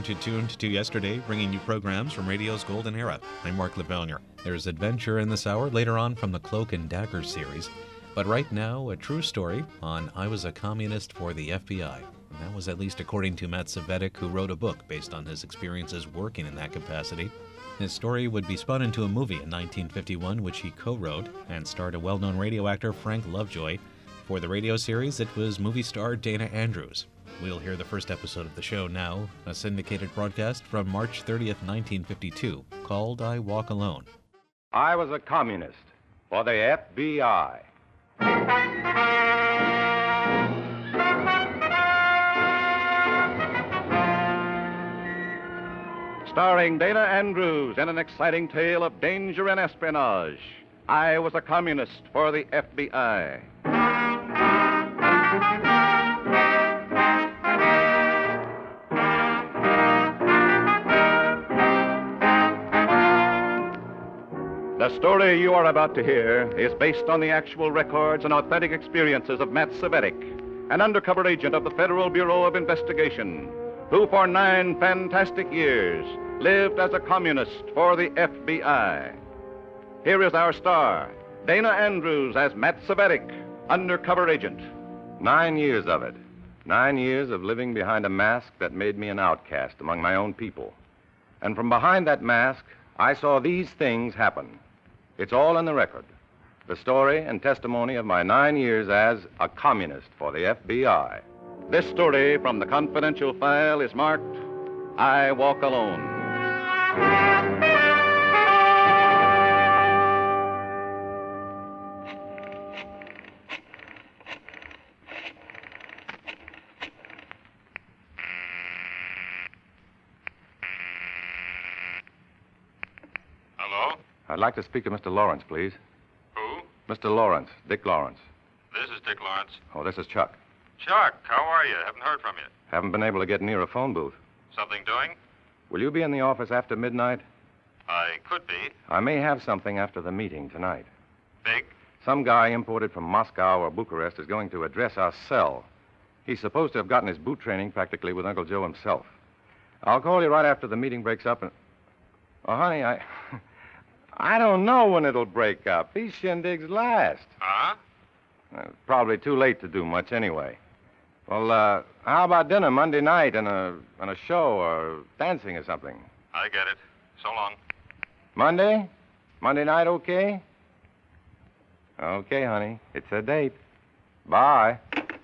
to Tuned to Yesterday, bringing you programs from radio's golden era. I'm Mark LeBellier. There's adventure in this hour later on from the Cloak and Dagger series. But right now, a true story on I Was a Communist for the FBI. And that was at least according to Matt Cvetic, who wrote a book based on his experiences working in that capacity. His story would be spun into a movie in 1951, which he co-wrote, and starred a well-known radio actor, Frank Lovejoy. For the radio series, it was movie star Dana Andrews. We'll hear the first episode of the show now, a syndicated broadcast from March 30th, 1952, called I Walk Alone. I was a communist for the FBI. Starring Dana Andrews in an exciting tale of danger and espionage. I was a communist for the FBI. The story you are about to hear is based on the actual records and authentic experiences of Matt Cvetic, an undercover agent of the Federal Bureau of Investigation, who for 9 fantastic years lived as a communist for the FBI. Here is our star, Dana Andrews as Matt Cvetic, undercover agent. 9 years of it. 9 years of living behind a mask that made me an outcast among my own people. And from behind that mask, I saw these things happen. It's all in the record. The story and testimony of my 9 years as a communist for the FBI. This story from the confidential file is marked, I Walk Alone. Hello? I'd like to speak to Mr. Lawrence, please. Who? Mr. Lawrence, Dick Lawrence. This is Dick Lawrence. Oh, this is Chuck. Chuck, how are you? Haven't heard from you. Haven't been able to get near a phone booth. Something doing? Will you be in the office after midnight? I could be. I may have something after the meeting tonight. Big? Some guy imported from Moscow or Bucharest is going to address our cell. He's supposed to have gotten his boot training practically with Uncle Joe himself. I'll call you right after the meeting breaks up and... Oh, honey, I don't know when it'll break up. These shindigs last. Huh? Probably too late to do much anyway. Well, how about dinner Monday night and a show or dancing or something? I get it. So long. Monday? Monday night, okay? Okay, honey. It's a date. Bye.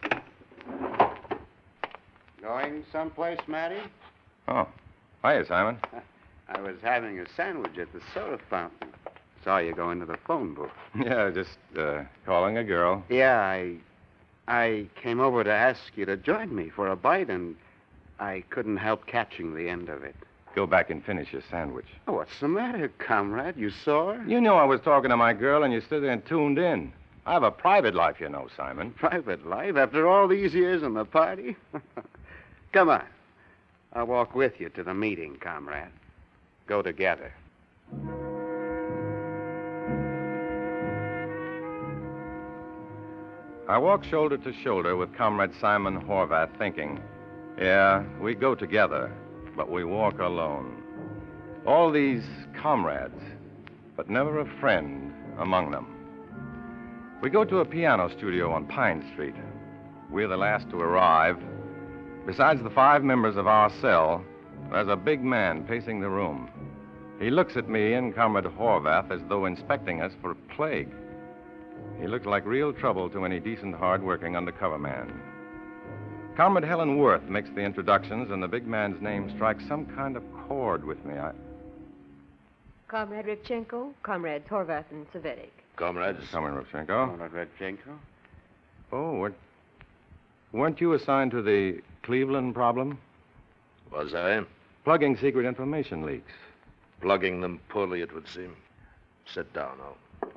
Going someplace, Matty? Oh. Hiya, Simon. I was having a sandwich at the soda fountain. Saw you go into the phone booth. Yeah, just calling a girl. Yeah, I came over to ask you to join me for a bite, and I couldn't help catching the end of it. Go back and finish your sandwich. Oh, what's the matter, comrade? You sore? You know I was talking to my girl, and you stood there and tuned in. I have a private life, you know, Simon. Private life? After all these years in the party? Come on. I'll walk with you to the meeting, comrade. Go together. I walk shoulder to shoulder with Comrade Simon Horvath, thinking, yeah, we go together, but we walk alone. All these comrades, but never a friend among them. We go to a piano studio on Pine Street. We're the last to arrive. Besides the 5 members of our cell, there's a big man pacing the room. He looks at me and Comrade Horvath as though inspecting us for plague. He looks like real trouble to any decent, hard-working undercover man. Comrade Helen Worth makes the introductions, and the big man's name strikes some kind of chord with me. Comrade Rivchenko, Comrades Horvath and Cvetic. Comrades. Comrade Rivchenko. Comrade Redchenko? Oh, weren't you assigned to the Cleveland problem? Was I? Plugging secret information leaks. Plugging them poorly, it would seem. Sit down, now.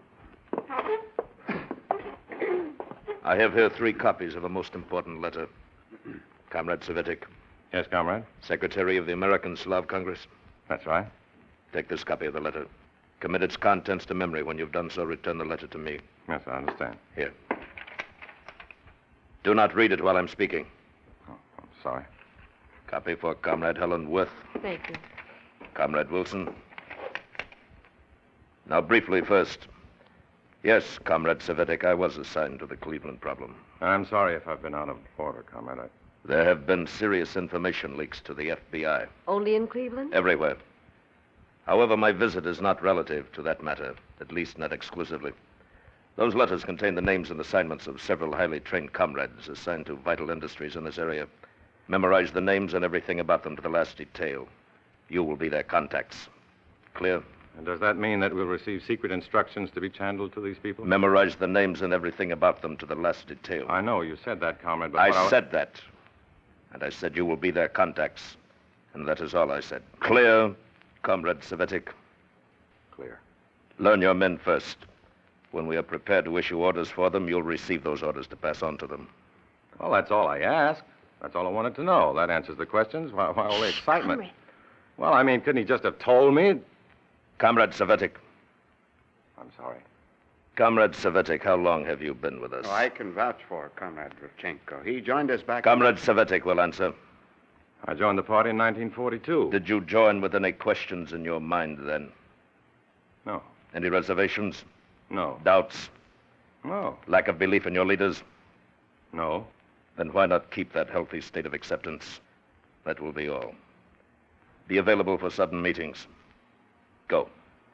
I have here 3 copies of a most important letter. Comrade Cvetic, Yes, comrade? Secretary of the American Slav Congress. That's right. Take this copy of the letter. Commit its contents to memory. When you've done so, return the letter to me. Yes, I understand. Here. Do not read it while I'm speaking. Oh, I'm sorry. Copy for Comrade Helen Worth. Thank you. Comrade Wilson. Now, briefly first. Yes, Comrade Savetic, I was assigned to the Cleveland problem. I'm sorry if I've been out of order, Comrade. There have been serious information leaks to the FBI. Only in Cleveland? Everywhere. However, my visit is not relative to that matter, at least not exclusively. Those letters contain the names and assignments of several highly trained comrades assigned to vital industries in this area. Memorize the names and everything about them to the last detail. You will be their contacts. Clear? And does that mean that we'll receive secret instructions to be channeled to these people? Memorize the names and everything about them to the last detail. I know you said that, Comrade, but I said that. And I said you will be their contacts. And that is all I said. Clear, Comrade Savetic? Clear. Learn your men first. When we are prepared to issue orders for them, you'll receive those orders to pass on to them. Well, that's all I asked. That's all I wanted to know. That answers the questions. Why all the excitement? Comrade. Well, I mean, couldn't he just have told me? Comrade Savetic. I'm sorry. Comrade Savetic, how long have you been with us? Oh, I can vouch for Comrade Revchenko. He joined us back... Comrade Savetic will answer. I joined the party in 1942. Did you join with any questions in your mind then? No. Any reservations? No. Doubts? No. Lack of belief in your leaders? No. Then why not keep that healthy state of acceptance? That will be all. Be available for sudden meetings. Go.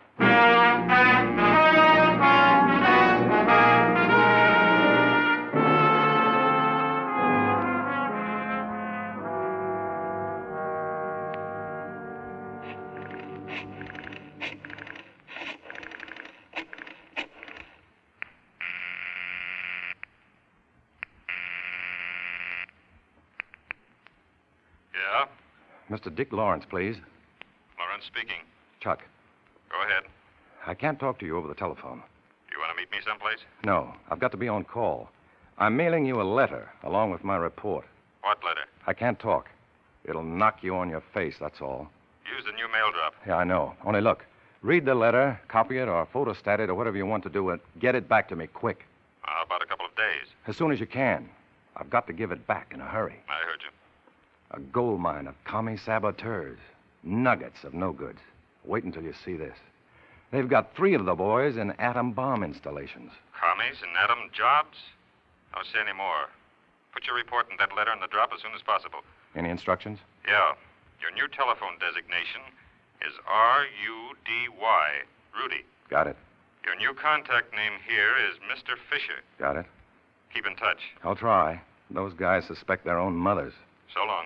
Yeah? Mr. Dick Lawrence, please. Lawrence speaking. Chuck, Go ahead. I can't talk to you over the telephone. You want to meet me someplace? No, I've got to be on call. I'm mailing you a letter along with my report. What letter? I can't talk. It'll knock you on your face, that's all. Use the new mail drop. Yeah, I know. Only look, read the letter, copy it, or photostat it, or whatever you want to do, and get it back to me quick. About a couple of days. As soon as you can. I've got to give it back in a hurry. I heard you. A gold mine of commie saboteurs. Nuggets of no goods. Wait until you see this. They've got 3 of the boys in atom bomb installations. Commies and atom jobs? Don't say any more. Put your report and that letter in the drop as soon as possible. Any instructions? Yeah. Your new telephone designation is R-U-D-Y, Rudy. Got it. Your new contact name here is Mr. Fisher. Got it. Keep in touch. I'll try. Those guys suspect their own mothers. So long.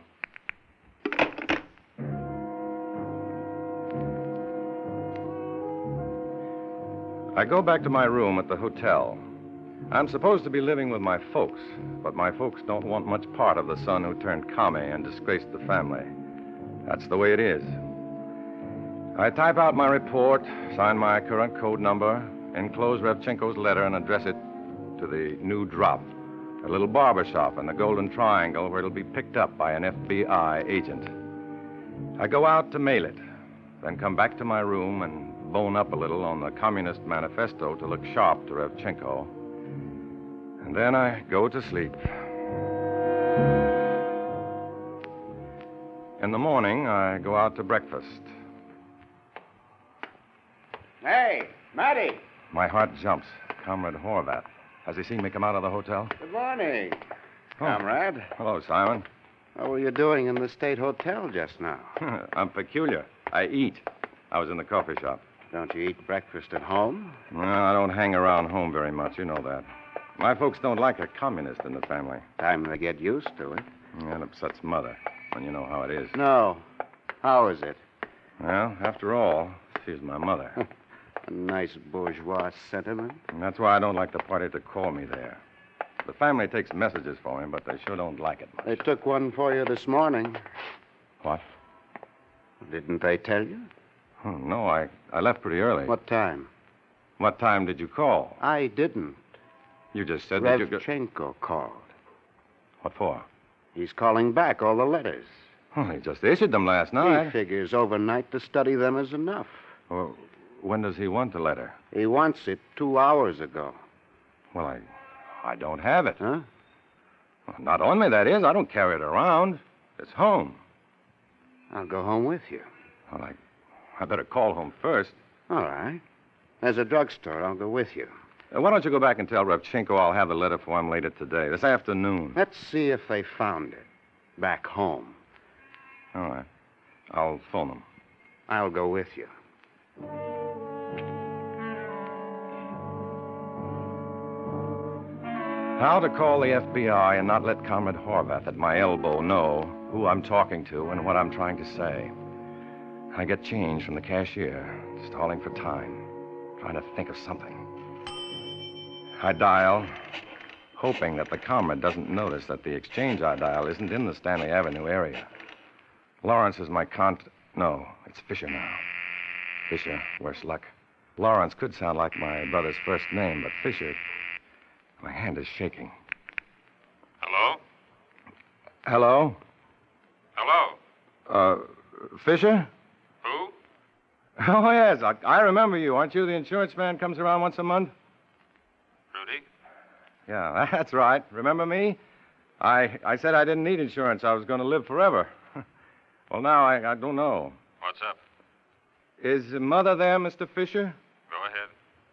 I go back to my room at the hotel. I'm supposed to be living with my folks, but my folks don't want much part of the son who turned commie and disgraced the family. That's the way it is. I type out my report, sign my current code number, enclose Revchenko's letter, and address it to the new drop, a little barber shop in the Golden Triangle where it'll be picked up by an FBI agent. I go out to mail it, then come back to my room and bone up a little on the Communist Manifesto to look sharp to Revchenko. And then I go to sleep. In the morning, I go out to breakfast. Hey, Matty. My heart jumps. Comrade Horvath. Has he seen me come out of the hotel? Good morning, Oh. comrade. Hello, Simon. What were you doing in the State Hotel just now? I'm peculiar. I eat. I was in the coffee shop. Don't you eat breakfast at home? No, I don't hang around home very much. You know that. My folks don't like a communist in the family. Time to get used to it. That upsets Mother, and you know how it is. No. How is it? Well, after all, she's my mother. A nice bourgeois sentiment. And that's why I don't like the party to call me there. The family takes messages for me, but they sure don't like it much. They took one for you this morning. What? Didn't they tell you? No, I left pretty early. What time? What time did you call? I didn't. You just said that you... Revchenko called. What for? He's calling back all the letters. Oh, he just issued them last He night. figures overnight to study them is enough. Well, when does he want the letter? He wants it 2 hours ago. Well, I don't have it. Huh? Well, not on me, that is. I don't carry it around. It's home. I'll go home with you. Well, I better call home first. All right. There's a drugstore. I'll go with you. Why don't you go back and tell Revchenko I'll have the letter for him later today, this afternoon? Let's see if they found it. Back home. All right. I'll phone them. I'll go with you. How to call the FBI and not let Comrade Horvath at my elbow know who I'm talking to and what I'm trying to say. I get change from the cashier, stalling for time, trying to think of something. I dial, hoping that the comrade doesn't notice that the exchange I dial isn't in the Stanley Avenue area. Lawrence is my No, it's Fisher now. Fisher, worse luck. Lawrence could sound like my brother's first name, but Fisher... My hand is shaking. Hello? Hello? Hello? Fisher? Who? Oh, yes. I remember you. Aren't you the insurance man comes around once a month? Rudy? Yeah, that's right. Remember me? I said I didn't need insurance. I was going to live forever. Well, now I don't know. What's up? Is Mother there, Mr. Fisher? Go ahead.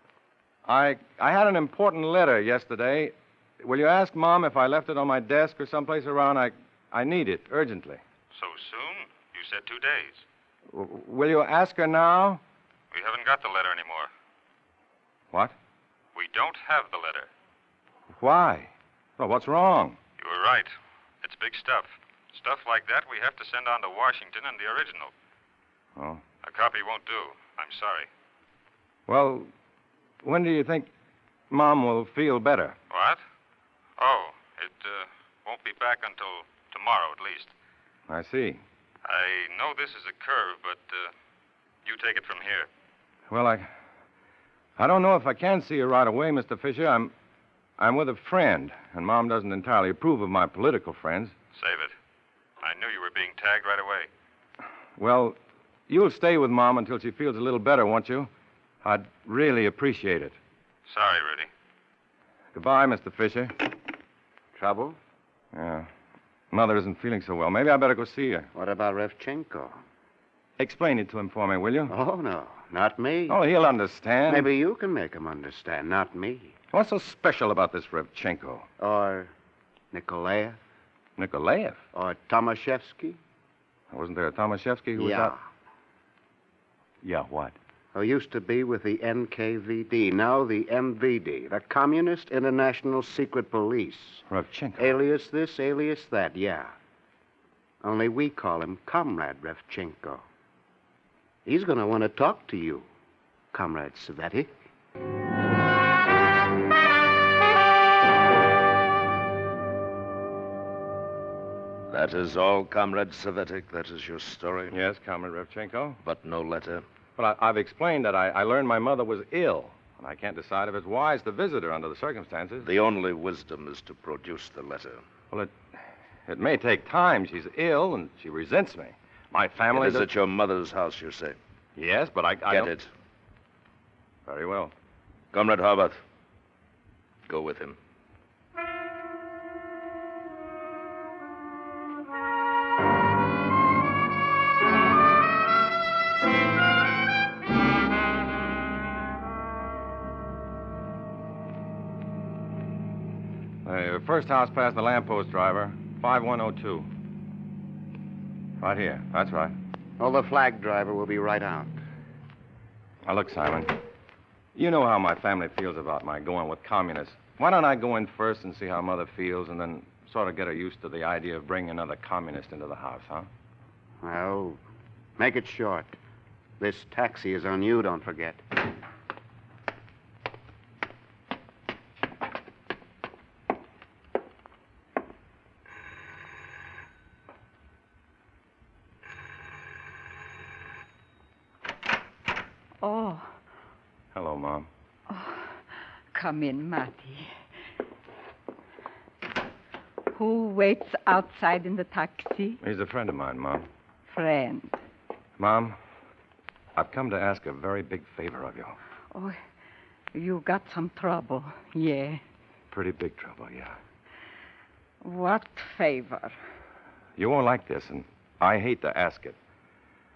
I had an important letter yesterday. Will you ask Mom if I left it on my desk or someplace around? I need it urgently. So soon? You said 2 days. Will you ask her now? We haven't got the letter anymore. What? We don't have the letter. Why? Well, what's wrong? You were right. It's big stuff. Stuff like that we have to send on to Washington and the original. Oh. A copy won't do. I'm sorry. Well, when do you think Mom will feel better? What? Oh, it won't be back until tomorrow at least. I see. I know this is a curve, but you take it from here. Well, I don't know if I can see her right away, Mr. Fisher. I'm with a friend, and Mom doesn't entirely approve of my political friends. Save it. I knew you were being tagged right away. Well, you'll stay with Mom until she feels a little better, won't you? I'd really appreciate it. Sorry, Rudy. Goodbye, Mr. Fisher. Trouble? Yeah. Mother isn't feeling so well. Maybe I better go see her. What about Revchenko? Explain it to him for me, will you? Oh, no. Not me. Oh, he'll understand. Maybe you can make him understand, not me. What's so special about this Revchenko? Or Nikolaev? Nikolaev? Or Tomaszewski? Wasn't there a Tomaszewski who was Yeah. out? Yeah, what? Who used to be with the NKVD, now the MVD, the Communist International Secret Police. Revchenko? Alias this, alias that, yeah. Only we call him Comrade Revchenko. He's going to want to talk to you, Comrade Savetic. That is all, Comrade Savetic? That is your story? Yes, Comrade Revchenko. But no letter? Well, I've explained that I learned my mother was ill, and I can't decide if it's wise to visit her under the circumstances. The only wisdom is to produce the letter. Well, it may take time. She's ill, and she resents me. My family... It is at your mother's house, you say? Yes, but I Get don't... it. Very well. Comrade Horvath, go with him. First house past the lamppost, driver. 5102. Right here. That's right. Oh, the flag driver will be right out. Now, look, Simon. You know how my family feels about my going with communists. Why don't I go in first and see how Mother feels and then sort of get her used to the idea of bringing another communist into the house, huh? Well, make it short. This taxi is on you, don't forget. Oh. Hello, Mom. Oh, come in, Matty. Who waits outside in the taxi? He's a friend of mine, Mom. Friend. Mom, I've come to ask a very big favor of you. Oh, you got some trouble, yeah. Pretty big trouble, yeah. What favor? You won't like this, and I hate to ask it.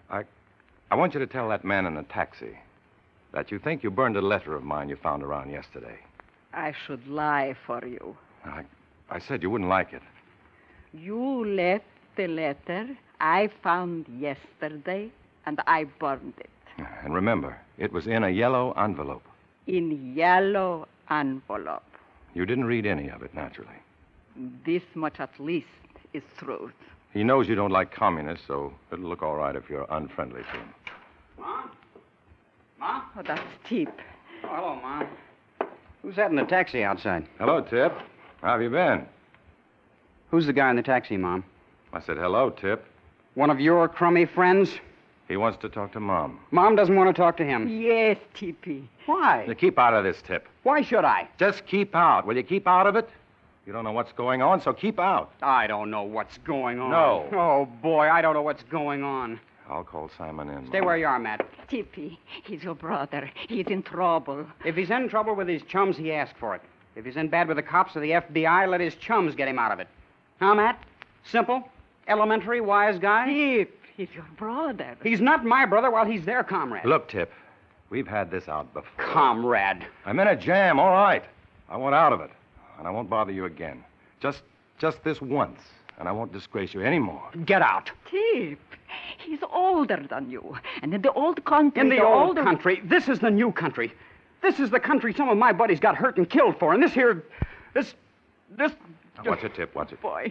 I want you to tell that man in the taxi that you think you burned a letter of mine you found around yesterday. I should lie for you. I said you wouldn't like it. You left the letter I found yesterday, and I burned it. And remember, it was in a yellow envelope. In yellow envelope. You didn't read any of it, naturally. This much at least is truth. He knows you don't like communists, so it'll look all right if you're unfriendly to him. Mom? Mom? Oh, that's Tip. Oh, hello, Mom. Who's that in the taxi outside? Hello, Tip. How have you been? Who's the guy in the taxi, Mom? I said hello, Tip. One of your crummy friends? He wants to talk to Mom. Mom doesn't want to talk to him. Yes, Tippy. Why? Now, keep out of this, Tip. Why should I? Just keep out. Will you keep out of it? You don't know what's going on, so keep out. I don't know what's going on. No. Oh, boy, I don't know what's going on. I'll call Simon in. Stay where you are, Matt. Tippy, he's your brother. He's in trouble. If he's in trouble with his chums, he asked for it. If he's in bad with the cops or the FBI, let his chums get him out of it. Huh, Matt? Simple, elementary, wise guy? Tip, he's your brother. He's not my brother while he's their comrade. Look, Tip, we've had this out before. Comrade. I'm in a jam, all right. I want out of it, and I won't bother you again. Just this once, and I won't disgrace you anymore. Get out. Tip, he's older than you. And in the old country... In the old country? This is the new country. This is the country some of my buddies got hurt and killed for. And this here... This... Now, watch it, Tip, watch it. Boy.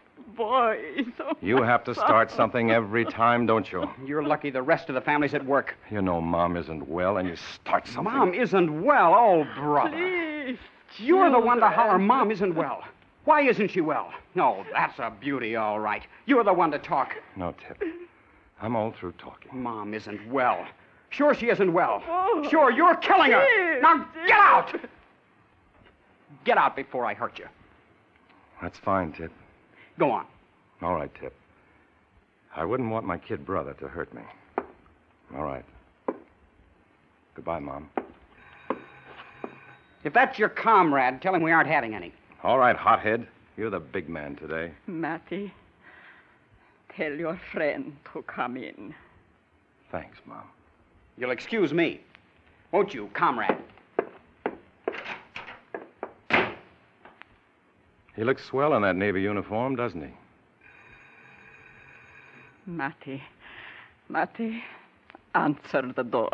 Oh, You have to start something every time, don't you? You're lucky the rest of the family's at work. You know Mom isn't well, and you start something. Mom isn't well? Oh, brother. Please. You're the one to holler Mom isn't well. Why isn't she well? No, that's a beauty, all right. You're the one to talk. No, Tip. I'm all through talking. Mom isn't well. Sure she isn't well. Sure, you're killing her. Now, get out! Get out before I hurt you. That's fine, Tip. Go on. All right, Tip. I wouldn't want my kid brother to hurt me. All right. Goodbye, Mom. If that's your comrade, tell him we aren't having any. All right, hothead. You're the big man today. Matty, tell your friend to come in. Thanks, Mom. You'll excuse me. Won't you, comrade? He looks swell in that Navy uniform, doesn't he? Matty, answer the door.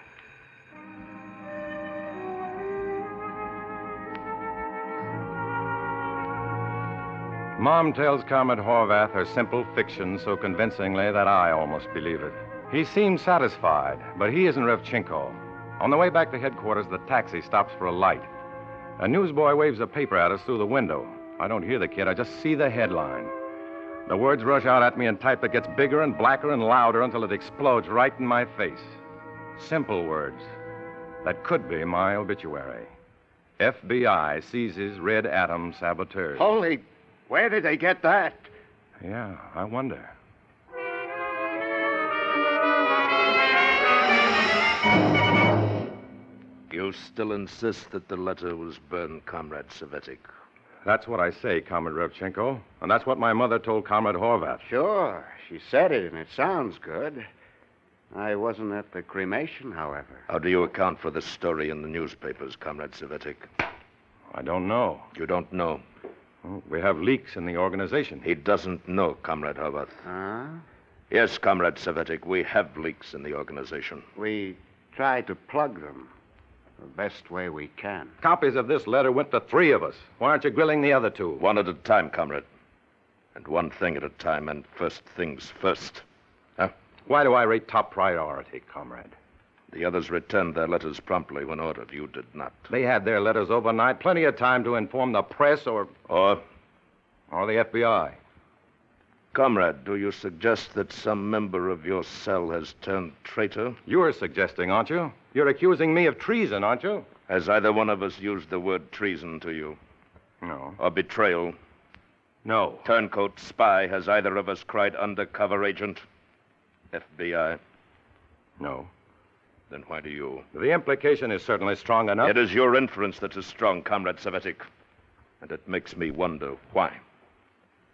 Mom tells Comrade Horvath her simple fiction so convincingly that I almost believe it. He seems satisfied, but he isn't Revchenko. On the way back to headquarters, the taxi stops for a light. A newsboy waves a paper at us through the window. I don't hear the kid, I just see the headline. The words rush out at me in type that gets bigger and blacker and louder until it explodes right in my face. Simple words that could be my obituary. FBI seizes Red Atom saboteurs. Holy, where did they get that? Yeah, I wonder. You still insist that the letter was burned, Comrade Savetic? That's what I say, Comrade Revchenko. And that's what my mother told Comrade Horvath. Sure, she said it, and it sounds good. I wasn't at the cremation, however. How do you account for this story in the newspapers, Comrade Savetic? I don't know. You don't know? Well, we have leaks in the organization. He doesn't know, Comrade Horvath. Huh? Yes, Comrade Savetic, we have leaks in the organization. We try to plug them the best way we can. Copies of this letter went to 3 of us. Why aren't you grilling the other 2? One at a time, Comrade. And one thing at a time, and first things first. Huh? Why do I rate top priority, Comrade? The others returned their letters promptly when ordered. You did not. They had their letters overnight. Plenty of time to inform the press or the FBI. Comrade, do you suggest that some member of your cell has turned traitor? You're suggesting, aren't you? You're accusing me of treason, aren't you? Has either one of us used the word treason to you? No. Or betrayal? No. Turncoat, spy, has either of us cried undercover agent? FBI? No. Then why do you? The implication is certainly strong enough. It is your inference that is strong, Comrade Savetic. And it makes me wonder why.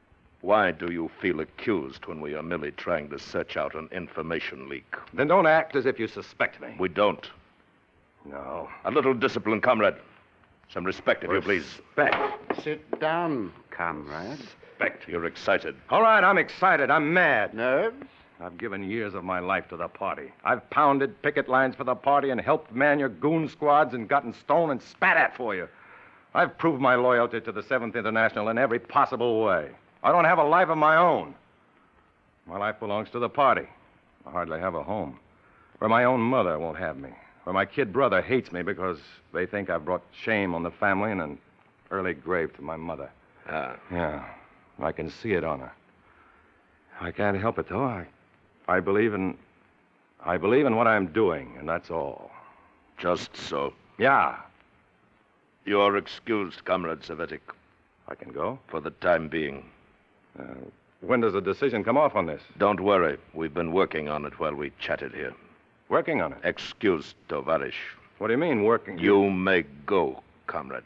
Why do you feel accused when we are merely trying to search out an information leak? Then don't act as if you suspect me. We don't. No. A little discipline, comrade. Some respect, if you please. Respect. Sit down, comrade. Respect. You're excited. All right, I'm excited. I'm mad. Nerves? I've given years of my life to the party. I've pounded picket lines for the party and helped man your goon squads and gotten stoned and spat at for you. I've proved my loyalty to the 7th International in every possible way. I don't have a life of my own. My life belongs to the party. I hardly have a home. Where my own mother won't have me. Where my kid brother hates me because they think I've brought shame on the family and an early grave to my mother. Ah. Yeah, I can see it on her. I can't help it, though. I believe in what I'm doing, and that's all. Just so. Yeah. You're excused, Comrade Savetic. I can go? For the time being. When does the decision come off on this? Don't worry. We've been working on it while we chatted here. Working on it? Excused, Tovarish. What do you mean, working? You may go, comrade.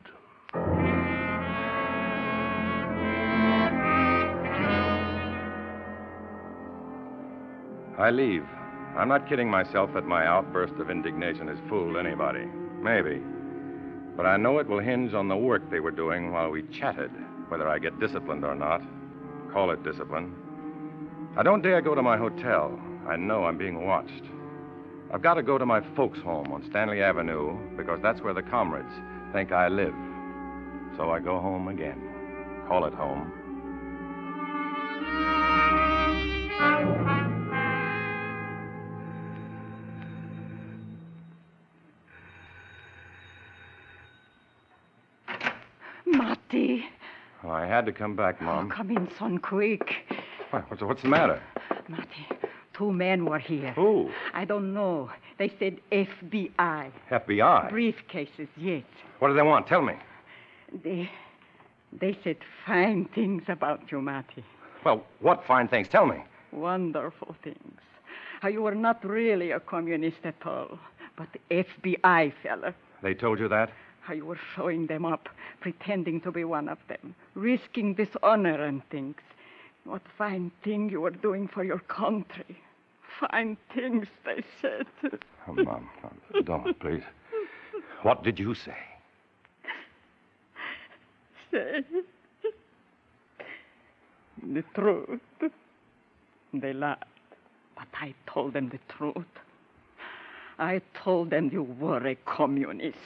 I leave. I'm not kidding myself that my outburst of indignation has fooled anybody. Maybe. But I know it will hinge on the work they were doing while we chatted, whether I get disciplined or not. Call it discipline. I don't dare go to my hotel. I know I'm being watched. I've got to go to my folks' home on Stanley Avenue because that's where the comrades think I live. So I go home again. Call it home. Marty. Oh, I had to come back, Mom. Oh, come in, son, quick. What's the matter? Marty, 2 men were here. Who? I don't know. They said FBI. FBI? Briefcases, yes. What do they want? Tell me. They said fine things about you, Marty. Well, what fine things? Tell me. Wonderful things. How you were not really a communist at all, but the FBI fella. They told you that? How you were showing them up, pretending to be one of them, risking dishonor and things. What fine thing you were doing for your country. Fine things, they said. Oh, Mom, don't, please. What did you say? Say the truth. They lied, but I told them the truth. I told them you were a communist.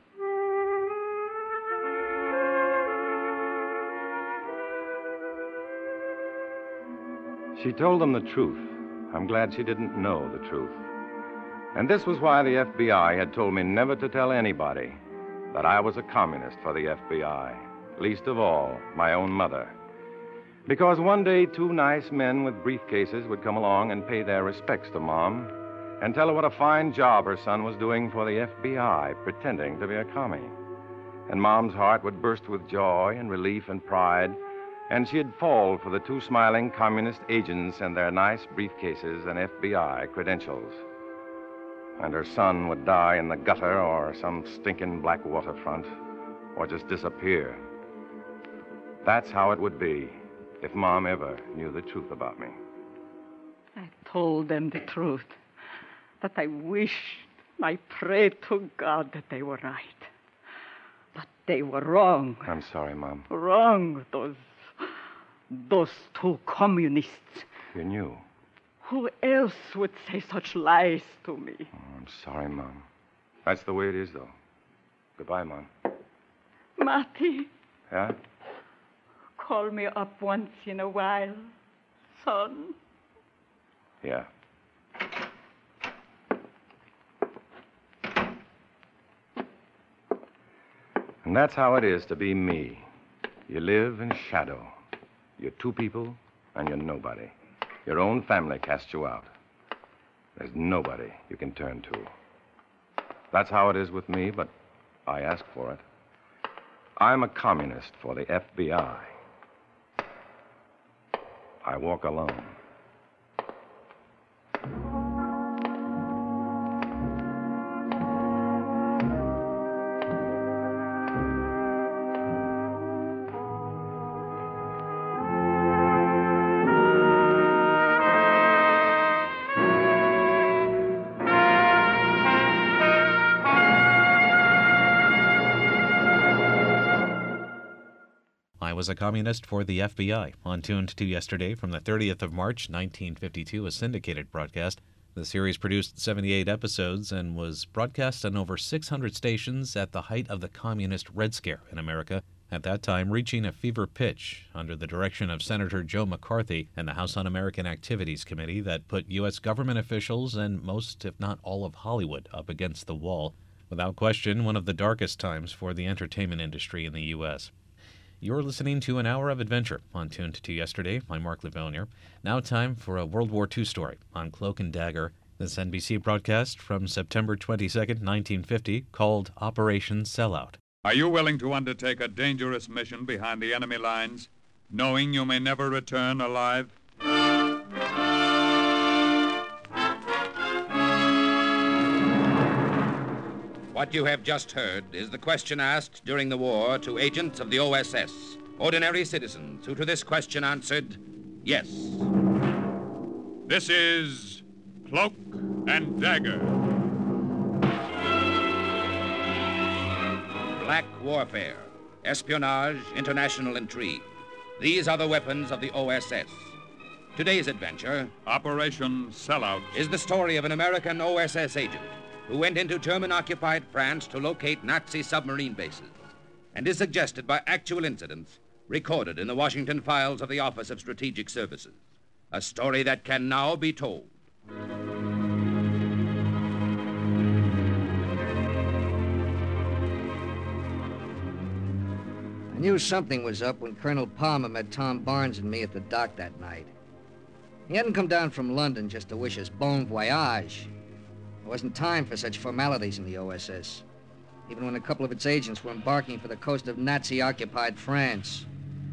She told them the truth. I'm glad she didn't know the truth. And this was why the FBI had told me never to tell anybody that I was a communist for the FBI, least of all my own mother. Because one day 2 nice men with briefcases would come along and pay their respects to Mom and tell her what a fine job her son was doing for the FBI, pretending to be a commie. And Mom's heart would burst with joy and relief and pride, and she'd fall for the 2 smiling communist agents and their nice briefcases and FBI credentials. And her son would die in the gutter or some stinking black waterfront, or just disappear. That's how it would be if Mom ever knew the truth about me. I told them the truth. That I wished, I prayed to God that they were right. But they were wrong. I'm sorry, Mom. Wrong, those 2 communists. You knew. Who else would say such lies to me? Oh, I'm sorry, Mom. That's the way it is, though. Goodbye, Mom. Marty. Yeah? Call me up once in a while, son. Yeah. And that's how it is to be me. You live in shadow. You're 2 people, and you're nobody. Your own family casts you out. There's nobody you can turn to. That's how it is with me, but I asked for it. I'm a communist for the FBI. I walk alone. Was a Communist for the FBI, on Tuned to Yesterday from the 30th of March, 1952, a syndicated broadcast. The series produced 78 episodes and was broadcast on over 600 stations at the height of the Communist Red Scare in America, at that time reaching a fever pitch under the direction of Senator Joe McCarthy and the House Un-American Activities Committee that put U.S. government officials and most, if not all, of Hollywood up against the wall. Without question, one of the darkest times for the entertainment industry in the U.S. You're listening to an hour of adventure on Tuned to Yesterday. I'm Mark Livonier. Now time for a World War II story on Cloak and Dagger. This NBC broadcast from September 22nd, 1950, called Operation Sellout. Are you willing to undertake a dangerous mission behind the enemy lines, knowing you may never return alive? What you have just heard is the question asked during the war to agents of the OSS, ordinary citizens who to this question answered, yes. This is Cloak and Dagger. Black warfare, espionage, international intrigue. These are the weapons of the OSS. Today's adventure, Operation Sellout, is the story of an American OSS agent who went into German-occupied France to locate Nazi submarine bases, and is suggested by actual incidents recorded in the Washington files of the Office of Strategic Services. A story that can now be told. I knew something was up when Colonel Palmer met Tom Barnes and me at the dock that night. He hadn't come down from London just to wish us bon voyage. There wasn't time for such formalities in the OSS, even when a couple of its agents were embarking for the coast of Nazi-occupied France.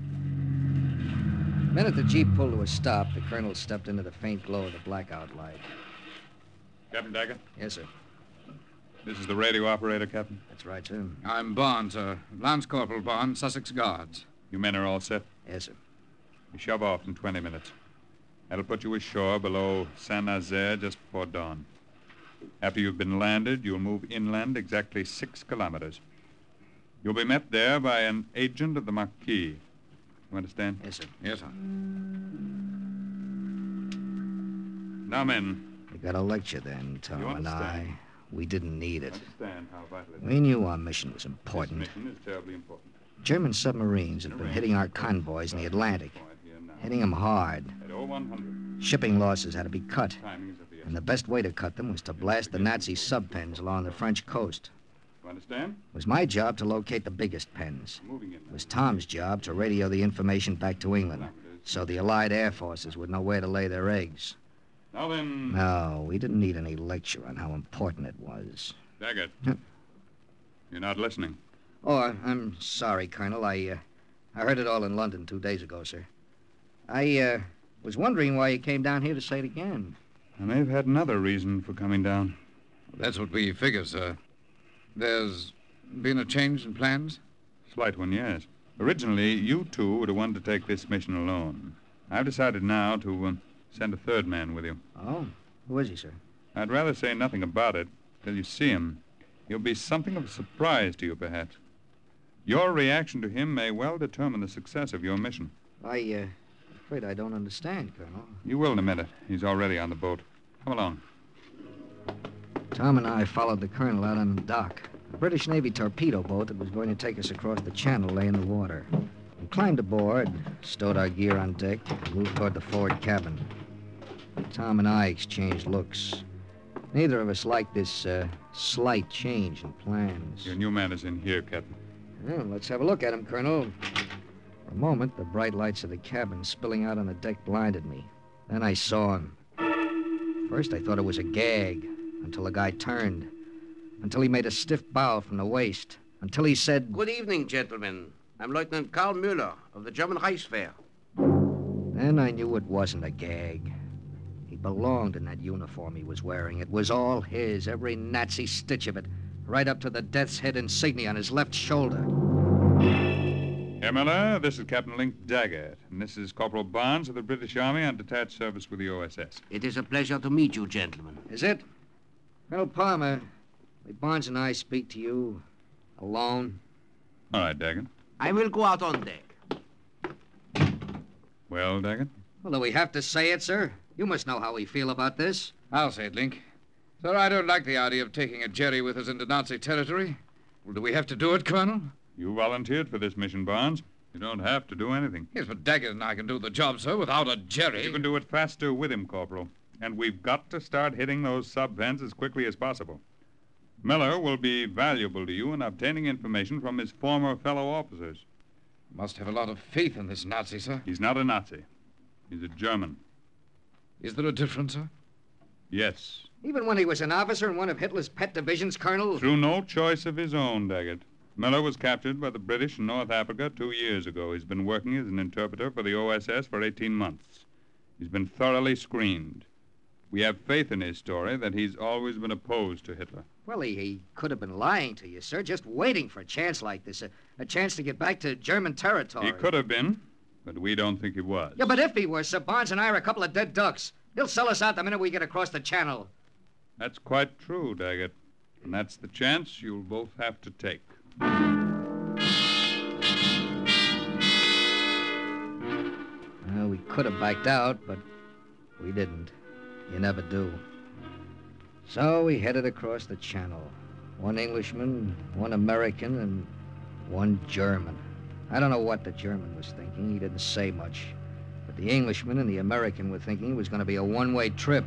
The minute the Jeep pulled to a stop, the colonel stepped into the faint glow of the blackout light. Captain Dagger? Yes, sir. This is the radio operator, Captain. That's right, sir. I'm Barnes, sir. Lance Corporal Barnes, Sussex Guards. You men are all set? Yes, sir. You shove off in 20 minutes. That'll put you ashore below Saint-Nazaire just before dawn. After you've been landed, you'll move inland exactly 6 kilometers. You'll be met there by an agent of the Marquis. You understand? Yes, sir. Yes, sir. Now, men. We got a lecture then, Tom and I. We didn't need it. Understand how vital it is. We knew our mission was important. This mission is terribly important. German submarines had been hitting our convoys in the Atlantic, hitting them hard. At 0100. Shipping losses had to be cut, Timings of the and the best way to cut them was to blast the Nazi sub-pens along the French coast. You understand? It was my job to locate the biggest pens. Moving in. It was Tom's job to radio the information back to England, so the Allied air forces would know where to lay their eggs. Now then... No, we didn't need any lecture on how important it was. Daggett. You're not listening. Oh, I'm sorry, Colonel. I heard it all in London 2 days ago, sir. I was wondering why you came down here to say it again. I may have had another reason for coming down. That's what we figure, sir. There's been a change in plans? Slight one, yes. Originally, you two were the one to take this mission alone. I've decided now to send a third man with you. Oh? Who is he, sir? I'd rather say nothing about it till you see him. He'll be something of a surprise to you, perhaps. Your reaction to him may well determine the success of your mission. I'm afraid I don't understand, Colonel. You will in a minute. He's already on the boat. Come along. Tom and I followed the colonel out on the dock. A British Navy torpedo boat that was going to take us across the channel lay in the water. We climbed aboard, stowed our gear on deck, and moved toward the forward cabin. Tom and I exchanged looks. Neither of us liked this slight change in plans. Your new man is in here, Captain. Well, let's have a look at him, Colonel. For a moment, the bright lights of the cabin spilling out on the deck blinded me. Then I saw him. First, I thought it was a gag, until the guy turned. Until he made a stiff bow from the waist. Until he said... Good evening, gentlemen. I'm Lieutenant Karl Müller of the German Reichswehr. Then I knew it wasn't a gag. He belonged in that uniform he was wearing. It was all his, every Nazi stitch of it, right up to the death's head insignia on his left shoulder. Herr Miller, this is Captain Link Daggett, and this is Corporal Barnes of the British Army on detached service with the OSS. It is a pleasure to meet you, gentlemen. Is it? Colonel Palmer, may Barnes and I speak to you alone? All right, Daggett. I will go out on deck. Well, Daggett? Well, do we have to say it, sir? You must know how we feel about this. I'll say it, Link. Sir, I don't like the idea of taking a Jerry with us into Nazi territory. Well, do we have to do it, Colonel? You volunteered for this mission, Barnes. You don't have to do anything. Yes, but Daggett and I can do the job, sir, without a Jerry. You can do it faster with him, Corporal. And we've got to start hitting those sub-vents as quickly as possible. Miller will be valuable to you in obtaining information from his former fellow officers. Must have a lot of faith in this Nazi, sir. He's not a Nazi. He's a German. Is there a difference, sir? Yes. Even when he was an officer in one of Hitler's pet divisions, Colonel? Through no choice of his own, Daggett. Miller was captured by the British in North Africa 2 years ago. He's been working as an interpreter for the OSS for 18 months. He's been thoroughly screened. We have faith in his story that he's always been opposed to Hitler. Well, he could have been lying to you, sir, just waiting for a chance like this, a chance to get back to German territory. He could have been, but we don't think he was. Yeah, but if he were, Sir Barnes and I are a couple of dead ducks. He'll sell us out the minute we get across the channel. That's quite true, Daggett. And that's the chance you'll both have to take. Well, we could have backed out, but we didn't. You never do. So we headed across the channel. One Englishman, one American, and one German. I don't know what the German was thinking. He didn't say much. But the Englishman and the American were thinking it was going to be a one-way trip.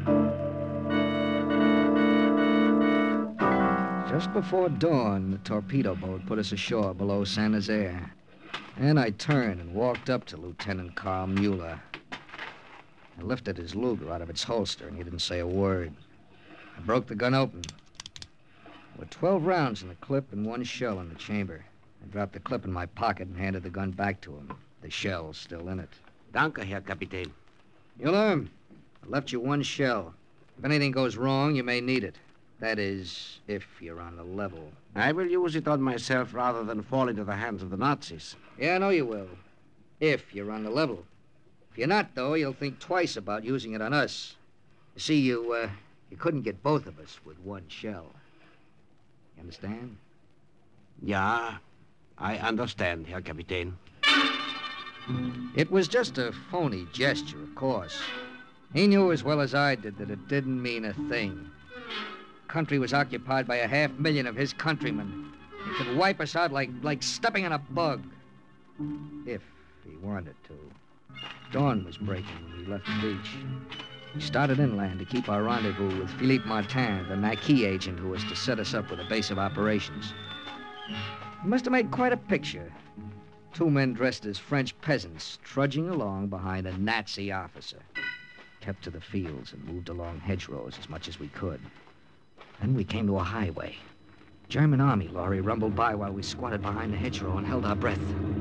Just before dawn, the torpedo boat put us ashore below Saint-Nazaire. And I turned and walked up to Lieutenant Carl Mueller. I lifted his Luger out of its holster, and he didn't say a word. I broke the gun open. There were 12 rounds in the clip and 1 shell in the chamber. I dropped the clip in my pocket and handed the gun back to him. The shell's still in it. Danke, Herr Kapitän. Mueller, I left you 1 shell. If anything goes wrong, you may need it. That is, if you're on the level. I will use it on myself rather than fall into the hands of the Nazis. Yeah, I know you will. If you're on the level. If you're not, though, you'll think twice about using it on us. You see, you couldn't get both of us with 1 shell. You understand? Ja, I understand, Herr Kapitän. It was just a phony gesture, of course. He knew as well as I did that it didn't mean a thing. The country was occupied by 500,000 of his countrymen. He could wipe us out like stepping on a bug. If he wanted to. Dawn was breaking when we left the beach. We started inland to keep our rendezvous with Philippe Martin, the Maquis agent who was to set us up with a base of operations. He must have made quite a picture. 2 men dressed as French peasants trudging along behind a Nazi officer. Kept to the fields and moved along hedgerows as much as we could. Then we came to a highway. German army lorry rumbled by while we squatted behind the hedgerow and held our breath.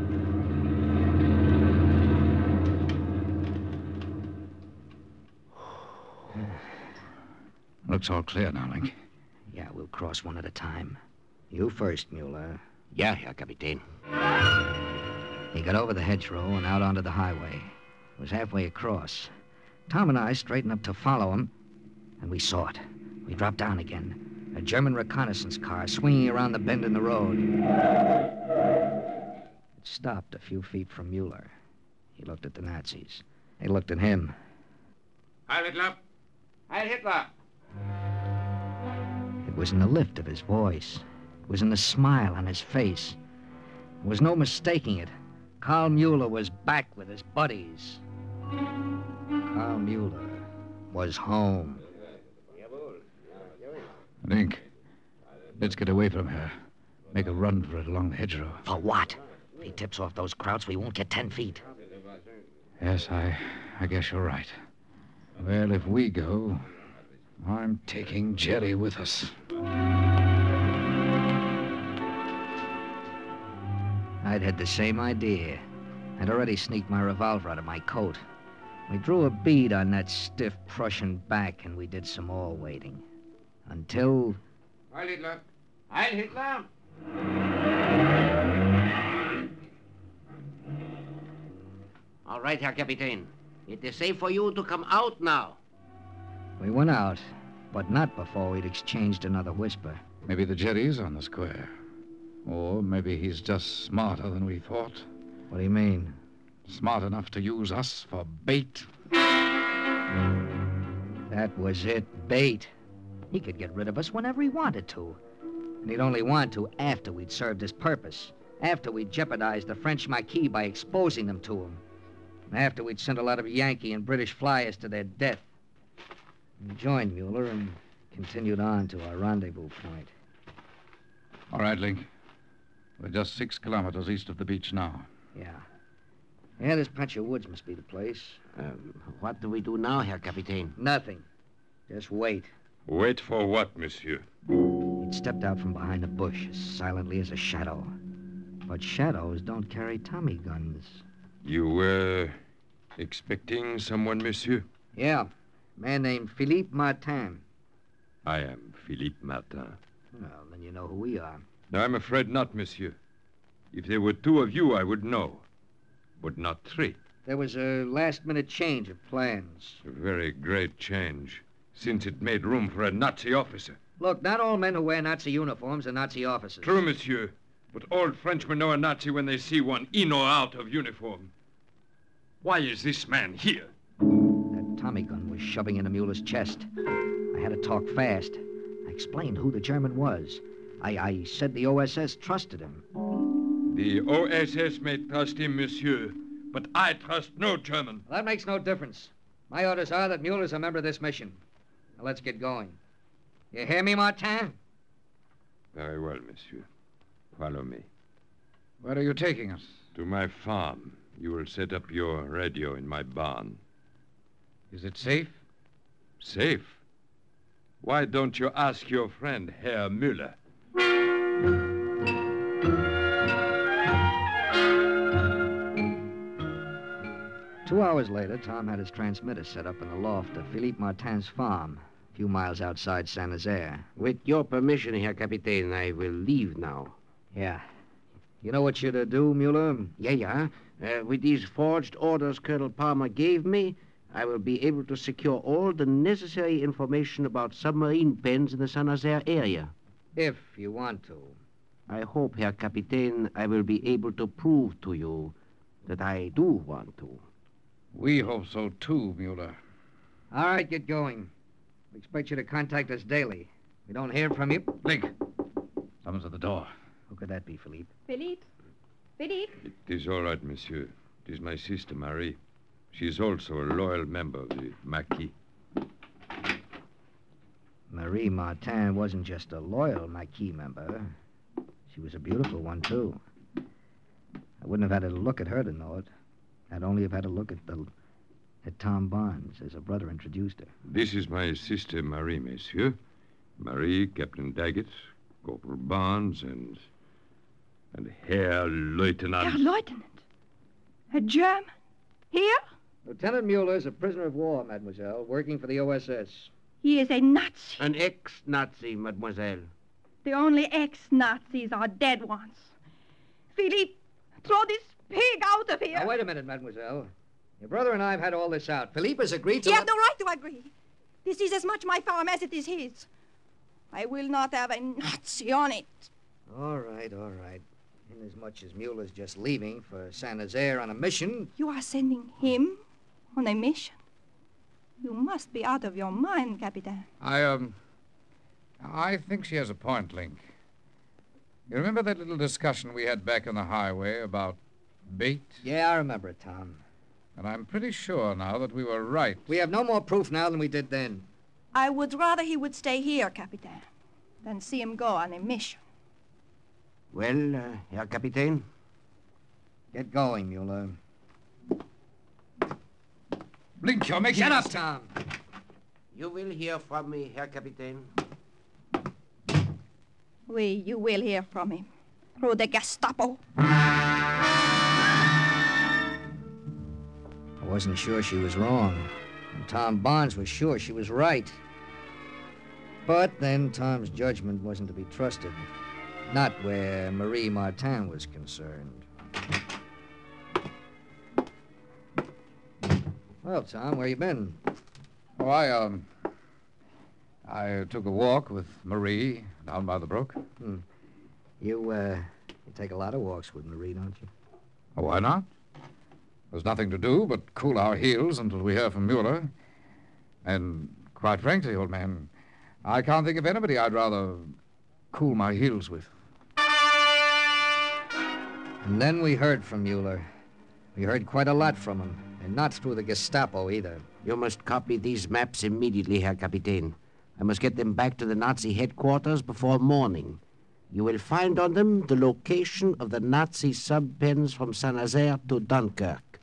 Looks all clear now, Link. Yeah, we'll cross one at a time. You first, Mueller. Ja, Herr Kapitän. He got over the hedgerow and out onto the highway. It was halfway across. Tom and I straightened up to follow him, and we saw it. We dropped down again. A German reconnaissance car swinging around the bend in the road. It stopped a few feet from Mueller. He looked at the Nazis. They looked at him. Heil Hitler! Heil Hitler! It was in the lift of his voice. It was in the smile on his face. There was no mistaking it. Carl Mueller was back with his buddies. Carl Mueller was home. Link, let's get away from her. Make a run for it along the hedgerow. For what? If he tips off those krauts, we won't get 10 feet. Yes, I guess you're right. Well, if we go, I'm taking Jerry with us. I'd had the same idea. I'd already sneaked my revolver out of my coat. We drew a bead on that stiff Prussian back, and we did some more waiting. Until... Heil Hitler! Heil Hitler! All right, Herr Kapitän. It is safe for you to come out now. We went out, but not before we'd exchanged another whisper. Maybe the Jerry's on the square. Or maybe he's just smarter than we thought. What do you mean? Smart enough to use us for bait. That was it, bait. He could get rid of us whenever he wanted to. And he'd only want to after we'd served his purpose. After we'd jeopardized the French Marquis by exposing them to him. And after we'd sent a lot of Yankee and British flyers to their death. We joined Mueller and continued on to our rendezvous point. All right, Link. We're just 6 kilometers east of the beach now. Yeah. Yeah, this patch of woods must be the place. What do we do now, Herr Captain? Nothing. Just wait. Wait for what, monsieur? He'd stepped out from behind a bush as silently as a shadow. But shadows don't carry Tommy guns. You were expecting someone, monsieur? Yeah. A man named Philippe Martin. I am Philippe Martin. Well, then you know who we are. I'm afraid not, monsieur. If there were 2 of you, I would know. But not 3. There was a last-minute change of plans. A very great change, since it made room for a Nazi officer. Look, not all men who wear Nazi uniforms are Nazi officers. True, monsieur. But all Frenchmen know a Nazi when they see one in or out of uniform. Why is this man here? That Tommy gun was shoving into Mueller's chest. I had to talk fast. I explained who the German was. I said the OSS trusted him. The OSS may trust him, monsieur, but I trust no German. Well, that makes no difference. My orders are that Mueller's a member of this mission. Now, let's get going. You hear me, Martin? Very well, monsieur. Follow me. Where are you taking us? To my farm. You will set up your radio in my barn. Is it safe? Safe? Why don't you ask your friend, Herr Müller? 2 hours later, Tom had his transmitter set up in the loft of Philippe Martin's farm, a few miles outside Saint-Nazaire. With your permission, Herr Captain, I will leave now. Yeah. You know what you're to do, Mueller? Yeah. With these forged orders Colonel Palmer gave me, I will be able to secure all the necessary information about submarine pens in the Saint-Nazaire area. If you want to. I hope, Herr Captain, I will be able to prove to you that I do want to. We hope so, too, Mueller. All right, get going. We expect you to contact us daily. We don't hear from you. Link. Someone's at the door. Who could that be, Philippe? Philippe? Philippe? It is all right, monsieur. It is my sister, Marie. She is also a loyal member of the Maquis. Marie Martin wasn't just a loyal Maquis member. She was a beautiful one, too. I wouldn't have had to look at her to know it. I'd only have had to look at Tom Barnes, as her brother introduced her. This is my sister, Marie, monsieur. Marie, Captain Daggett, Corporal Barnes, and Herr Lieutenant. Herr Lieutenant? A German? Here? Lieutenant Mueller is a prisoner of war, mademoiselle, working for the OSS. He is a Nazi. An ex-Nazi, mademoiselle. The only ex-Nazis are dead ones. Philippe, throw this pig out of here. Now, wait a minute, mademoiselle. Your brother and I have had all this out. Philippe has agreed to... You have no right to agree. This is as much my farm as it is his. I will not have a Nazi on it. All right. Inasmuch as Mueller's just leaving for Saint-Nazaire on a mission... You are sending him on a mission? You must be out of your mind, Captain. I think she has a point, Link. You remember that little discussion we had back on the highway about bait? Yeah, I remember it, Tom. And I'm pretty sure now that we were right. We have no more proof now than we did then. I would rather he would stay here, Captain, than see him go on a mission. Well, Herr Captain? Get going, Mueller. Blink, you're making... Shut up, Tom. You will hear from me, Herr Captain. You will hear from him. Through the Gestapo. I wasn't sure she was wrong. And Tom Barnes was sure she was right. But then Tom's judgment wasn't to be trusted. Not where Marie Martin was concerned. Well, Tom, where you been? Oh, I took a walk with Marie down by the brook. You take a lot of walks with Marie, don't you? Oh, why not? There's nothing to do but cool our heels until we hear from Mueller. And quite frankly, old man, I can't think of anybody I'd rather cool my heels with. And then we heard from Mueller. We heard quite a lot from him, and not through the Gestapo either. You must copy these maps immediately, Herr Kapitän. I must get them back to the Nazi headquarters before morning. You will find on them the location of the Nazi sub-pens from Saint-Nazaire to Dunkirk.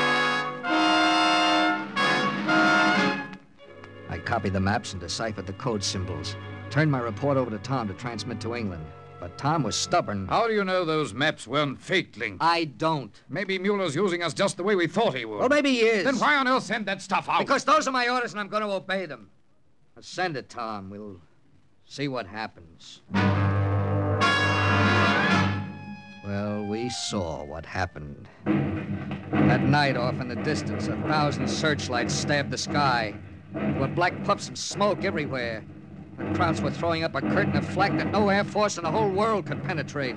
I copied the maps and deciphered the code symbols. Turned my report over to Tom to transmit to England. But Tom was stubborn. How do you know those maps weren't faked, Link? I don't. Maybe Mueller's using us just the way we thought he would. Well, maybe he is. Then why on earth send that stuff out? Because those are my orders and I'm going to obey them. Now send it, Tom. We'll see what happens. Well, we saw what happened. That night off in the distance, 1,000 searchlights stabbed the sky. There were black puffs of smoke everywhere. The Krauts were throwing up a curtain of flak that no air force in the whole world could penetrate.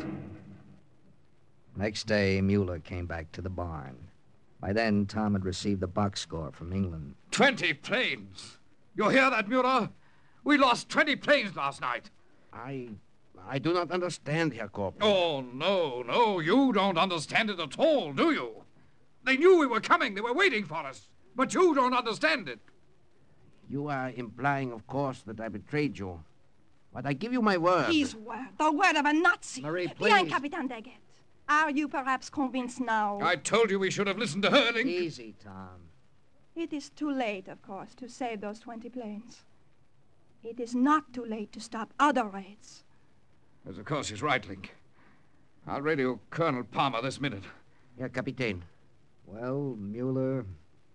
Next day, Mueller came back to the barn. By then, Tom had received the box score from England. 20 planes! You hear that, Mueller? We lost 20 planes last night. I do not understand, Herr Corporal. Oh, no, you don't understand it at all, do you? They knew we were coming. They were waiting for us. But you don't understand it. You are implying, of course, that I betrayed you. But I give you my word. His word, the word of a Nazi. Marie, please. Bien, Captain Daggett. Are you perhaps convinced now? I told you we should have listened to her, Link. Easy, Tom. It is too late, of course, to save those 20 planes. It is not too late to stop other raids. Yes, of course, she's right, Link. I'll radio Colonel Palmer this minute. Herr Kapitän. Well, Mueller...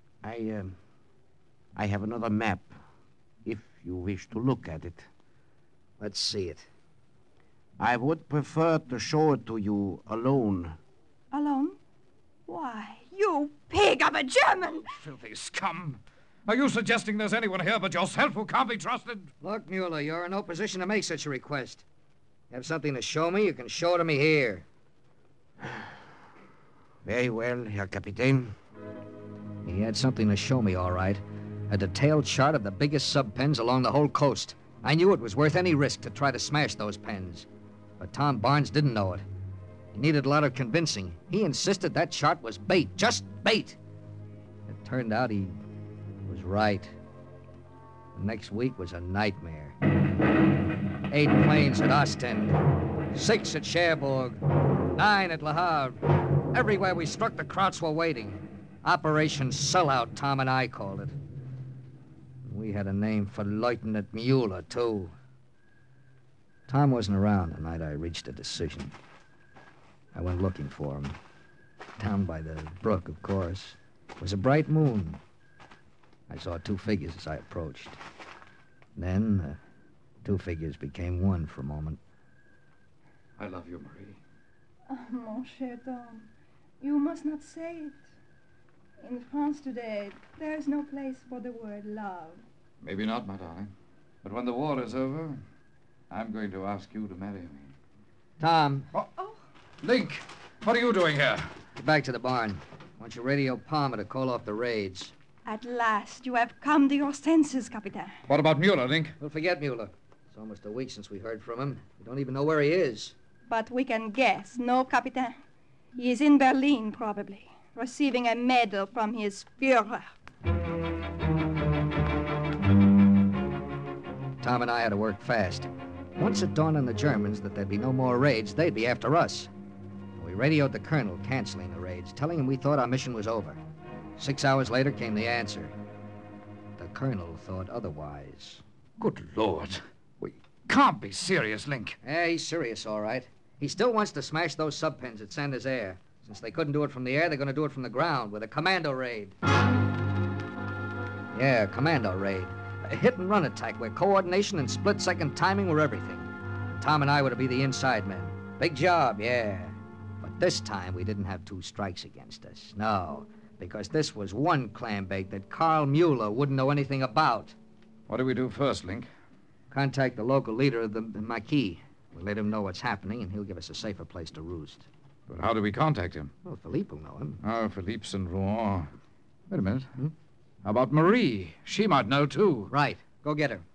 I have another map, if you wish to look at it. Let's see it. I would prefer to show it to you alone. Alone? Why, you pig of a German! Filthy scum! Are you suggesting there's anyone here but yourself who can't be trusted? Look, Mueller, you're in no position to make such a request. You have something to show me, you can show it to me here. Very well, Herr Kapitän. He had something to show me, all right. A detailed chart of the biggest sub-pens along the whole coast. I knew it was worth any risk to try to smash those pens. But Tom Barnes didn't know it. He needed a lot of convincing. He insisted that chart was bait, just bait. It turned out he was right. The next week was a nightmare. 8 planes at Ostend, 6 at Cherbourg, 9 at Le Havre. Everywhere we struck, the Krauts were waiting. Operation Sellout, Tom and I called it. We had a name for Lieutenant Mueller, too. Tom wasn't around the night I reached a decision. I went looking for him. Down by the brook, of course. It was a bright moon. I saw 2 figures as I approached. Then, 2 figures became one for a moment. I love you, Marie. Oh, mon cher Tom, you must not say it. In France today, there is no place for the word love. Maybe not, my darling. But when the war is over, I'm going to ask you to marry me. Tom. Oh. Link, what are you doing here? Get back to the barn. I want you radio Palmer to call off the raids. At last, you have come to your senses, Captain. What about Mueller, Link? We'll forget Mueller. It's almost a week since we heard from him. We don't even know where he is. But we can guess, no, Captain? He is in Berlin, probably, receiving a medal from his Führer. Tom and I had to work fast. Once it dawned on the Germans that there'd be no more raids, they'd be after us. We radioed the colonel, canceling the raids, telling him we thought our mission was over. 6 hours later came the answer. The colonel thought otherwise. Good Lord. We can't be serious, Link. Yeah, he's serious, all right. He still wants to smash those sub-pens at Saint-Nazaire. Since they couldn't do it from the air, they're going to do it from the ground with a commando raid. Yeah, a commando raid. A hit-and-run attack where coordination and split-second timing were everything. Tom and I were to be the inside men. Big job, yeah. But this time we didn't have 2 strikes against us. No, because this was one clambake that Carl Mueller wouldn't know anything about. What do we do first, Link? Contact the local leader of the Maquis. We'll let him know what's happening, and he'll give us a safer place to roost. But how do we contact him? Well, Philippe will know him. Oh, Philippe's in Rouen. Wait a minute. How about Marie? She might know, too. Right. Go get her.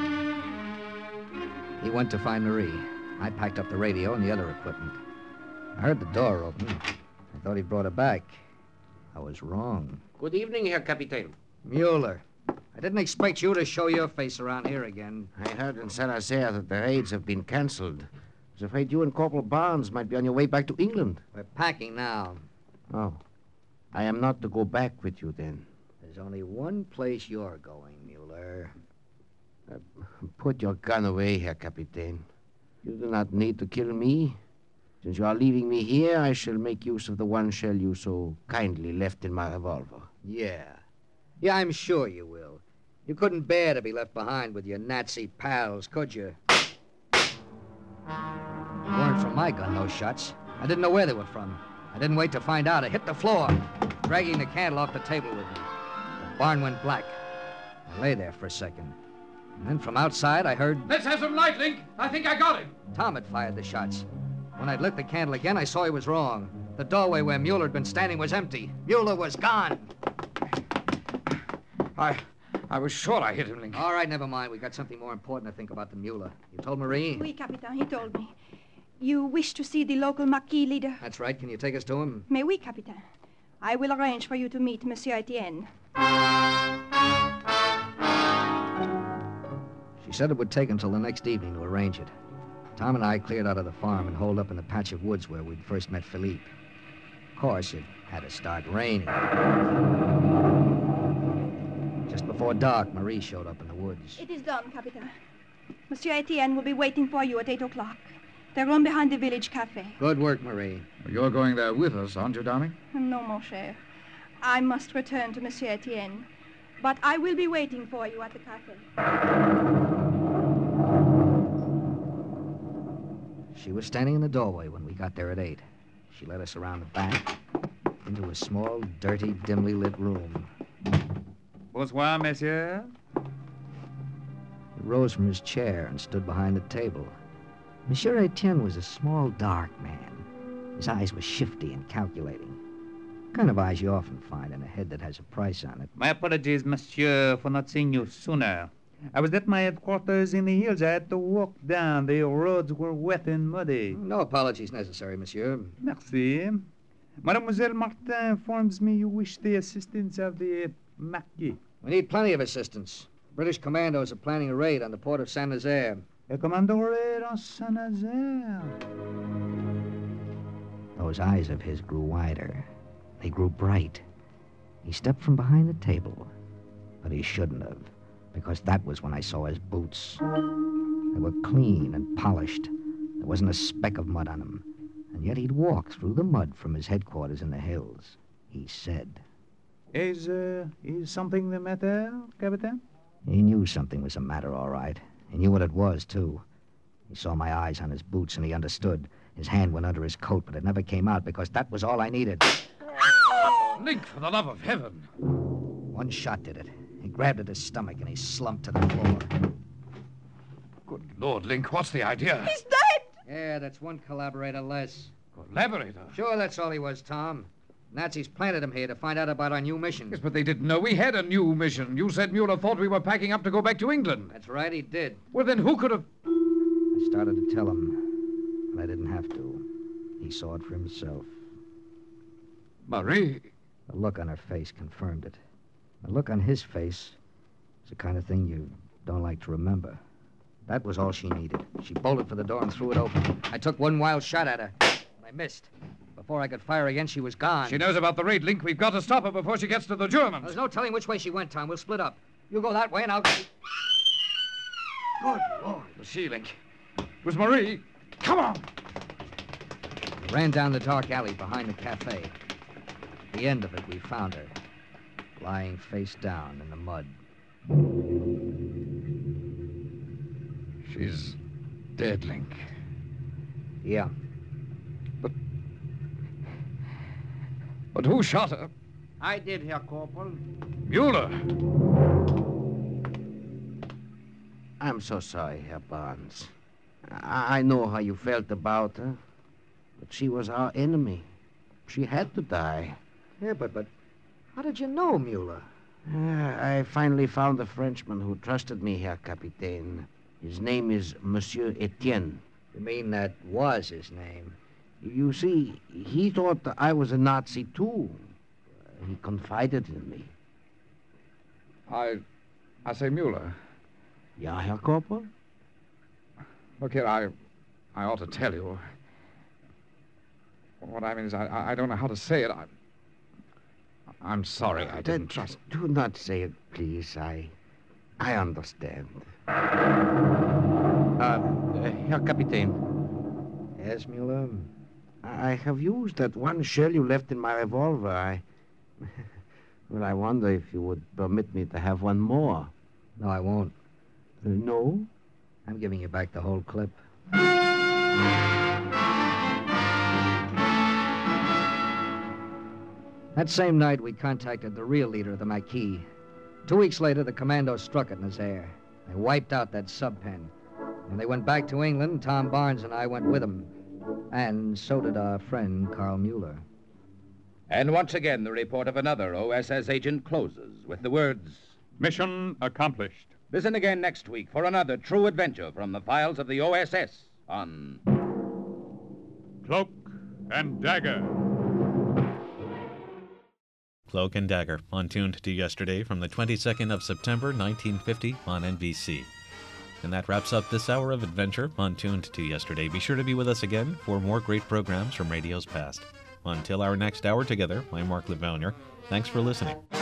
He went to find Marie. I packed up the radio and the other equipment. I heard the door open. I thought he brought her back. I was wrong. Good evening, Herr Capitaine. Mueller. I didn't expect you to show your face around here again. I heard in Saint-Nazaire that the raids have been cancelled. I was afraid you and Corporal Barnes might be on your way back to England. We're packing now. Oh. I am not to go back with you, then. There's only one place you're going, Mueller. Put your gun away, Herr Capitaine. You do not need to kill me. Since you are leaving me here, I shall make use of the one shell you so kindly left in my revolver. Yeah. Yeah, I'm sure you will. You couldn't bear to be left behind with your Nazi pals, could you? They weren't from my gun, those shots. I didn't know where they were from. I didn't wait to find out. I hit the floor, dragging the candle off the table with me. The barn went black. I lay there for a second. And then from outside, I heard... Let's have some light, Link. I think I got him. Tom had fired the shots. When I'd lit the candle again, I saw he was wrong. The doorway where Mueller had been standing was empty. Mueller was gone. I was sure I hit him, Link. All right, never mind. We got something more important to think about than Mueller. You told Marie? Oui, Capitaine, he told me. You wish to see the local Maquis leader? That's right. Can you take us to him? Mais oui, Capitaine. I will arrange for you to meet Monsieur Etienne. She said it would take until the next evening to arrange it. Tom and I cleared out of the farm and holed up in the patch of woods where we'd first met Philippe. Of course, it had to start raining. Just before dark, Marie showed up in the woods. It is done, Capitaine. Monsieur Etienne will be waiting for you at 8 o'clock. The room behind the village cafe. Good work, Marie. You're going there with us, aren't you, darling? No, mon cher. I must return to Monsieur Etienne. But I will be waiting for you at the cafe. She was standing in the doorway when we got there at 8. She led us around the back into a small, dirty, dimly lit room. Bonsoir, monsieur. He rose from his chair and stood behind the table. Monsieur Etienne was a small, dark man. His eyes were shifty and calculating. The kind of eyes you often find in a head that has a price on it. My apologies, monsieur, for not seeing you sooner. I was at my headquarters in the hills. I had to walk down. The roads were wet and muddy. No apologies necessary, monsieur. Merci. Mademoiselle Martin informs me you wish the assistance of the Maquis. We need plenty of assistance. British commandos are planning a raid on the port of Saint-Nazaire. A commando raid on Saint-Nazaire. Those eyes of his grew wider. They grew bright. He stepped from behind the table. But he shouldn't have, because that was when I saw his boots. They were clean and polished. There wasn't a speck of mud on them. And yet he'd walk through the mud from his headquarters in the hills. He said. Is something the matter, Captain? He knew something was the matter, all right. He knew what it was, too. He saw my eyes on his boots, and he understood. His hand went under his coat, but it never came out because that was all I needed. Link, for the love of heaven. One shot did it. He grabbed at his stomach, and he slumped to the floor. Good Lord, Link, what's the idea? He's dead! Yeah, that's one collaborator less. Collaborator? Sure, that's all he was, Tom. Nazis planted him here to find out about our new mission. Yes, but they didn't know we had a new mission. You said Mueller thought we were packing up to go back to England. That's right, he did. Well, then who could have... I started to tell him, but I didn't have to. He saw it for himself. Marie? The look on her face confirmed it. The look on his face is the kind of thing you don't like to remember. That was all she needed. She bolted for the door and threw it open. I took one wild shot at her, and I missed. Before I could fire again, she was gone. She knows about the raid, Link. We've got to stop her before she gets to the Germans. There's no telling which way she went, Tom. We'll split up. You go that way, and I'll... Good Lord. The she, Link. It was Marie. Come on. We ran down the dark alley behind the cafe. At the end of it, we found her, lying face down in the mud. She's dead, Link. Yeah. But who shot her? I did, Herr Corporal. Mueller. I'm so sorry, Herr Barnes. I know how you felt about her. But she was our enemy. She had to die. Yeah, but how did you know, Mueller? I finally found a Frenchman who trusted me, Herr Capitaine. His name is Monsieur Etienne. You mean that was his name? You see, he thought that I was a Nazi, too. He confided in me. I say, Mueller. Ja, Herr Corporal? Look here, I ought to tell you. What I mean is, I don't know how to say it. I'm sorry I didn't trust. Do not say it, please. I understand. Herr Captain. Yes, Mueller? I have used that one shell you left in my revolver. Well, I wonder if you would permit me to have one more. No, I won't. No? I'm giving you back the whole clip. That same night, we contacted the real leader of the Maquis. 2 weeks later, the commandos struck at Nazaire. They wiped out that sub-pen. When they went back to England, Tom Barnes and I went with them. And so did our friend, Carl Mueller. And once again, the report of another OSS agent closes with the words, "Mission accomplished." Listen again next week for another true adventure from the files of the OSS on Cloak and Dagger. Cloak and Dagger, on Tuned to Yesterday from the 22nd of September, 1950 on NBC. And that wraps up this hour of adventure on Tuned to Yesterday. Be sure to be with us again for more great programs from radio's past. Until our next hour together, I'm Mark Levonier. Thanks for listening.